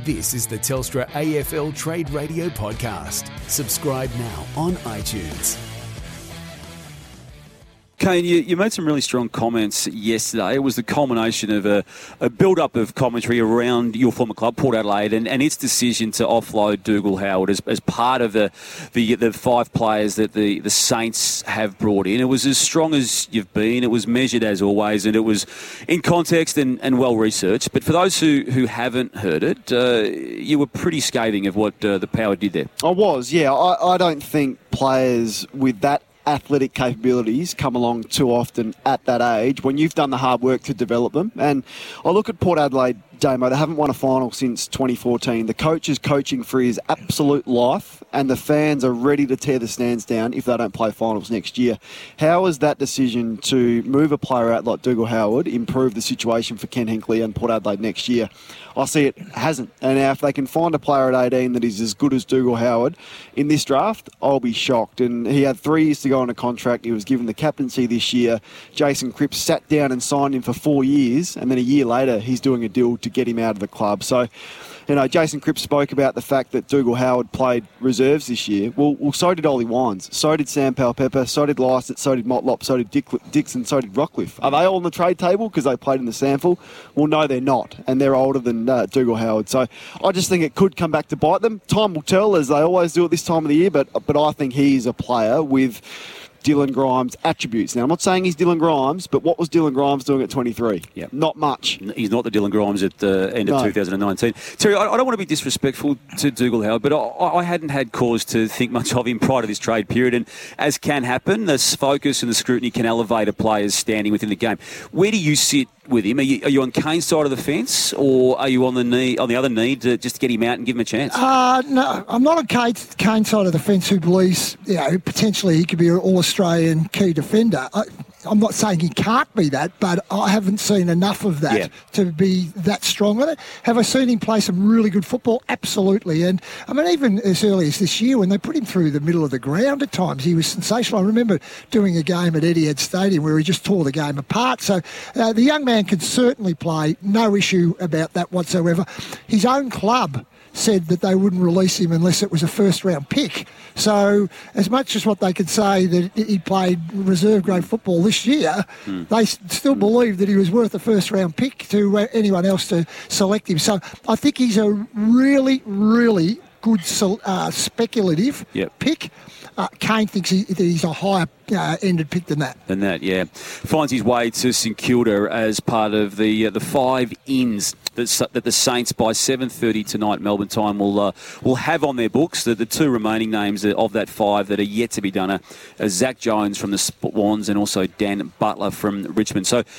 This is the Telstra AFL Trade Radio podcast. Subscribe now on iTunes. Kane, you made some really strong comments yesterday. It was the culmination of a build-up of commentary around your former club, Port Adelaide, and its decision to offload Dougal Howard as part of the 5 players that the Saints have brought in. It was as strong as you've been. It was measured as always, and it was in context and well-researched. But for those who haven't heard it, you were pretty scathing of what the Power did there. I was, yeah. I don't think players with that athletic capabilities come along too often at that age when you've done the hard work to develop them. And I look at Port Adelaide, Damo, they haven't won a final since 2014. The coach is coaching for his absolute life, and the fans are ready to tear the stands down if they don't play finals next year. How has that decision to move a player out like Dougal Howard improve the situation for Ken Hinkley and Port Adelaide next year? I see it hasn't. And now if they can find a player at 18 that is as good as Dougal Howard in this draft, I'll be shocked. And he had 3 years to go on a contract. He was given the captaincy this year. Jason Cripps sat down and signed him for 4 years, and then a year later he's doing a deal to get him out of the club. So, you know, Jason Cripps spoke about the fact that Dougal Howard played reserves this year. Well, so did Ollie Wines. So did Sam Powell-Pepper. So did Lysett. So did Motlop. So did Dixon. So did Rockcliffe. Are they all on the trade table because they played in the sample? Well, no, they're not. And they're older than Dougal Howard. So I just think it could come back to bite them. Time will tell, as they always do at this time of the year. But I think he's a player with Dylan Grimes attributes. Now, I'm not saying he's Dylan Grimes, but what was Dylan Grimes doing at 23? Yep. Not much. He's not the Dylan Grimes at the end of 2019. Terry, I don't want to be disrespectful to Dougal Howard, but I hadn't had cause to think much of him prior to this trade period. And as can happen, the focus and the scrutiny can elevate a player's standing within the game. Where do you sit with him? Are you on Kane's side of the fence, or are you on the other knee to just get him out and give him a chance? No, I'm not on Kane's side of the fence, who believes potentially he could be an All-Australian key defender. I'm not saying he can't be that, but I haven't seen enough of that to be that strong on it. Have I seen him play some really good football? Absolutely. And I mean, even as early as this year, when they put him through the middle of the ground at times, he was sensational. I remember doing a game at Etihad Stadium where he just tore the game apart. So the young man can certainly play. No issue about that whatsoever. His own club said that they wouldn't release him unless it was a first-round pick. So as much as what they could say that he played reserve-grade football this year, they still believe that he was worth a first-round pick to anyone else to select him. So I think he's a really, really good speculative pick. Kane thinks that he's a higher ended pick than that. Finds his way to St Kilda as part of the 5 ins that the Saints by 7:30 tonight Melbourne time will have on their books. The 2 remaining names of that 5 that are yet to be done are Zach Jones from the Swans and also Dan Butler from Richmond. So